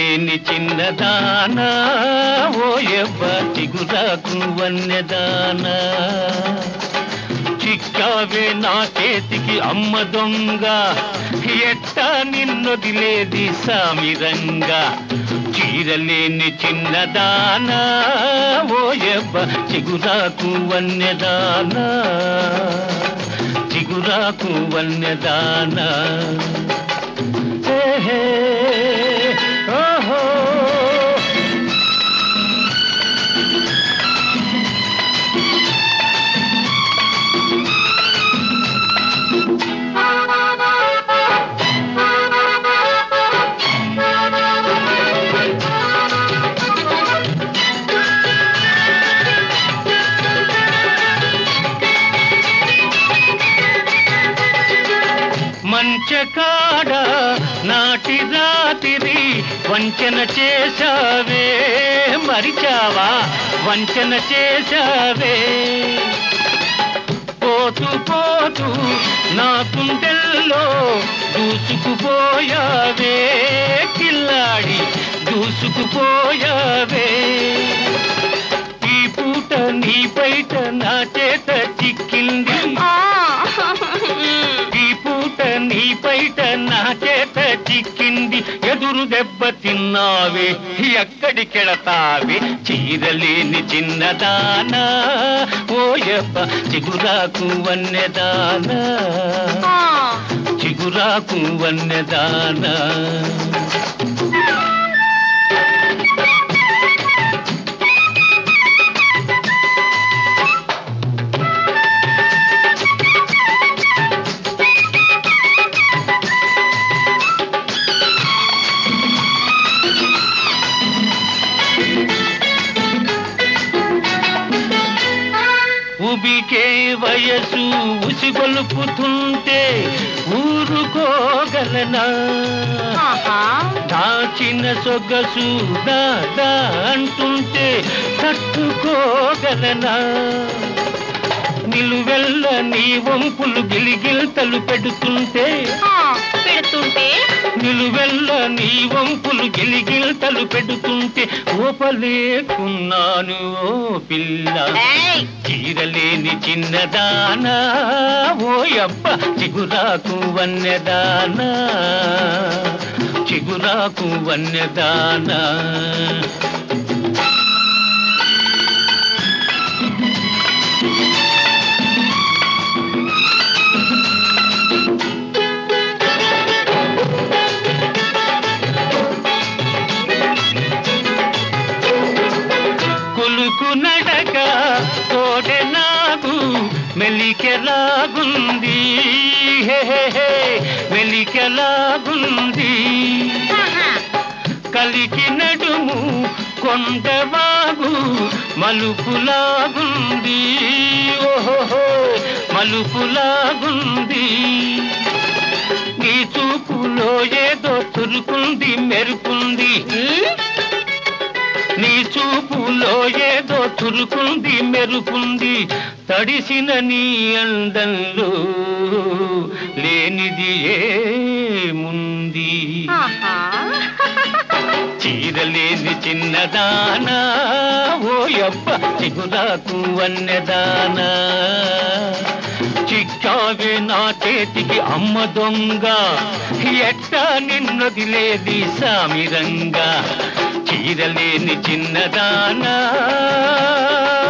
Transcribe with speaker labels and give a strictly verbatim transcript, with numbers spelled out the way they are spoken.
Speaker 1: చీరలేని చిన్నదానా ఓ యవ్వ చిగురాకు వన్నెదానా చిక్కావే నా చేతికి అమ్మ దొంగ ఎట్టా నిన్నొదిలేది సామిరంగా చీరలేని చిన్నదానా ఓ యవ్వ చిగురాకు వన్నెదానా చిగురాకు వన్నెదానా హే ఓహో మంచకాడ నాటి రాత్రి వంచన చేశావే మరిచావా వంచన చేశావే పోతూ పోతూ నా గుండెల్లో దూసుకుపోయావే కిల్లాడి దూసుకుపోయావే ఈ పూట నీ బయట నా చేత చిక్కింది నీ బయట నా చేత చిక్కింది ఎదురు దెబ్బ తిన్నావే ఎక్కడికెళతావే చీరలేని చిన్నదానా ఓ యవ్వ చిగురాకు వన్నెదానా చిగురాకు వన్నెదానా ఉబికే వయసు ఉసిగొలుపుతుంటే ఊరుకోగలనా దాచిన సొగసు దాదా అంటుంటే తట్టుకోగలనా నిలువెల్ల నీ వంపులు గిలిగిల్తలు పెడుతుంటే
Speaker 2: పెడుతుంటే
Speaker 1: నిలువెల్ల నీ వంపులు గిలిగిల్తలు పెడుతుంటే ఓపలేకున్నాను ఓ పిల్ల చీరలేని చిన్నదానా ఓ యబ్బ చిగురాకు వన్నెదానా చిగురాకు వన్నెదానా కొలుకు నడక తోడె నాకు మెలికెలాగుంది మెలికెలాగుంది కలికి నడుము కొండవాగు మలుపులాగుంది ఓహో మలుపులాగుంది నీ చూపులో ఏదో చురుకుంది మెరుపుంది నీ చూపులో ఏదో చురుకుంది మెరుపుంది తడిసిన నీ అందంలో లేనిది ఏముంది చీరలేని చిన్నదానా ఓ యబ్బ చిగురాకు వన్నెదానా చిక్కావే నా చేతికి అమ్మ దొంగ ఎట్టా నిన్నొదిలేది సామిరంగా చీరలేని చిన్నదానా